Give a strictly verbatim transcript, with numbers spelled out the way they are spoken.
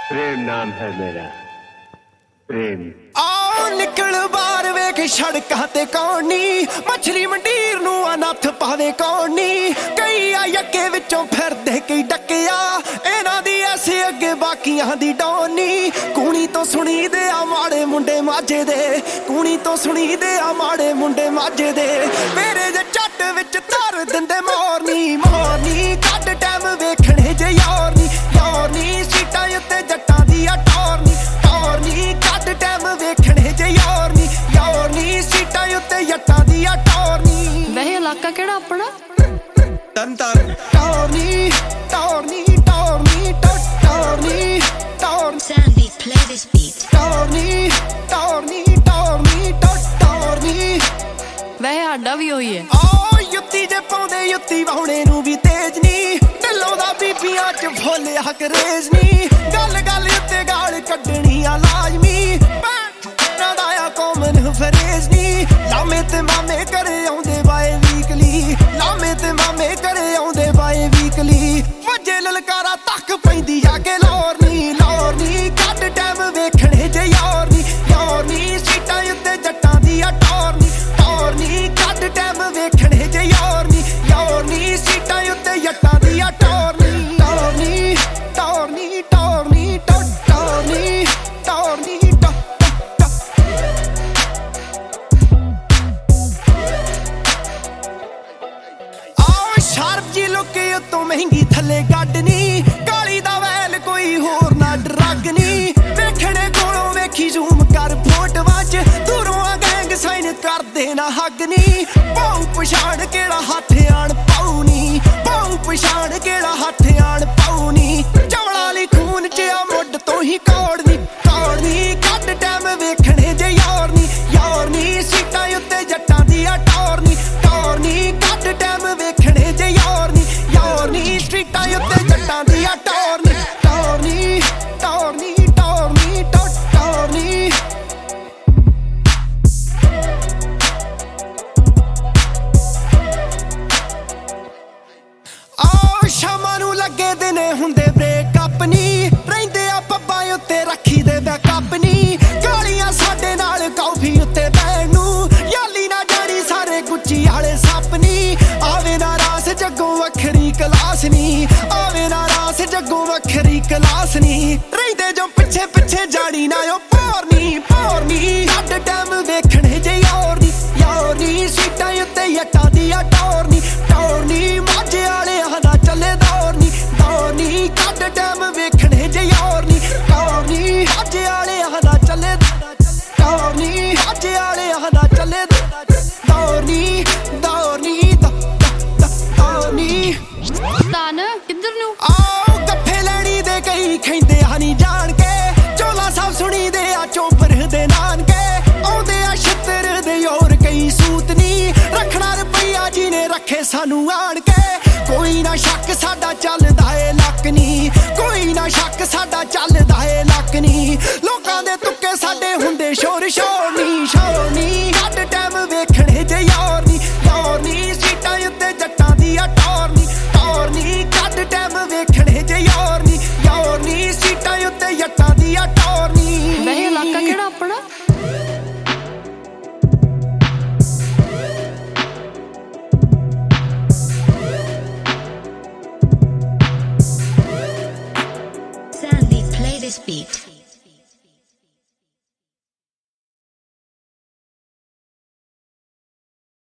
प्रेम नाम है मेरा प्रेम। आओ निकल बाहर वेख सड़कां ते कौन नी मछली मंडीर नूं अनथ पावे कौन नी कई आई अगे विचों फिरदे कई डकिया इन्हां दी ऐसे अगे बाकियां दी डौनी कूणी तो सुनी दे आ माड़े मुंडे माझे दे कूणी तो सुनी दे आ माड़े मुंडे माझे दे मेरे जे झट विच धर दिंदे मोरनी मोरनी कट टाइम वेखणे जे यार नी यार नी सीटां उत्ते जट्टां दी आ टोरनी टोरनी कट टाइम वेखणे जे यार नी यार नी सीटां उत्ते जट्टां दी आ टोरनी। वह इलाका केड़ा अपना तरन टोरनी टोरनी टोरनी टोरनी टोरनी Sandy, play this beat. टोरनी टोरनी टोरनी टोरनी वह आडा भी होई है। ओ युत्ती जे पाउंदे युत्ती वाहुणे नूं भी तेज नी ढिल्लों दा बीबियां च फुल हक रेज नी गल गल उत्ते गाल कड्डणी आ लाजमी भैणां दा आ कॉमन फरेज नी लामे ते मामे घरे आउंदे बाए वीकली लामे ते मामे घरे आउंदे बाए वीकली वजे ललकारा तक पैंदी जाके लौर नी लौर नी कट टाइम वेखणे जे यार नी यार नी सीटां उत्ते जट्टां दी आ टोरनी टोरनी कट टाइम वेखणे जे यार नी यार नी सीटां उत्ते जट्टां दी आ टोरनी टोरनी टोरनी टोरनी टोरनी टोरनी आओ शार्प जी लुके उत्तों महंगी थल्ले गड्डनी काली दा वैल कोई होर ना ड्रग नी वेखणे कोलों वेखी जूम कर फोटोआं च दूरों आ गैंग साइन कर देना हग नी पाऊ पछाण केड़ा हत्थ आण पाऊ नी पाऊ पछाण केड़ा हत्थ आण पाऊ नी चवला ली खून च आ मुੱਢ ਤੋਂ ਹੀ ਕੌੜਨੀ ਕੌੜਨੀ ਕੱਟ ਟਾਈਮ ਵੇਖਣੇ ਜੇ ਯਾਰ ਨੀ ਯਾਰ ਨੀ ਸੀਟਾਂ ਉੱਤੇ ਜੱਟਾਂ ਦੀ ਆ ਟੋਰਨੀ ਟੋਰਨੀ ਕੱਟ ਟਾਈਮ ਵੇਖਣੇ ਜੇ ਯਾਰ ਨੀ ਯਾਰ ਨੀ ਸਟਰੀਟਾਂ ਉੱਤੇ ਜੱਟਾਂ ਦੀ ਆ ਟੋਰਨੀ ਟੋਰਨੀ ਟੋਰਨੀ ਟੋਰਨੀ ਟੋਰਨੀ आओ शामां नूं लगे दिने हुंदे ब्रेकअप नी रहिंदे आ पब्बां उत्ते रखी दे बैकअप नी गालियां साडे नाल कॉफी उत्ते बैण नूं याली ना जानी सारे गुच्ची आले सप नी आवे ना रास जग्गों वखरी क्लास नी आवे ना रास जग्गों वखरी क्लास नी रहिंदे जो पिछे पिछे जानी ना ओ पोरनी पोरनी कट टाइम वेखणे जे यार नी यार नी सीटां उत्ते जट्टां दी आ टोरनी टोरनी माझे आले आदा चले दौरनी दौरनी कट टाइम वेखणे जे यार नी दौरनी माझे आले आदा चले दौरनी माझे आले आदा चले दौरनी दौरनी दौरनी तान किधर नू आओ गप्फे लैनी दे कई खैंदे हनी जान के चोला सब सुनी दे आ चोपर दे नानके आउंदे आ छत्तर दे और कई सूतनी रखना रुपया जी ने रखे सानू आन के कोई ना शक साडा चलदा ए लक नी कोई ना शक साडा चलदा ए लक नी लोकां दे तुक्के साडे हुंदे शोर शोर नी शोर नी कट टाइम वेखणे जे यार नी यार नी सीटां उत्ते जट्टां दी आ टोरनी टोरनी कट टाइम वेखणे जे यार नी यार नी सीटां उत्ते जट्टां दी आ टोरनी। वह इलाका केड़ा अपना Sandy, play this beat.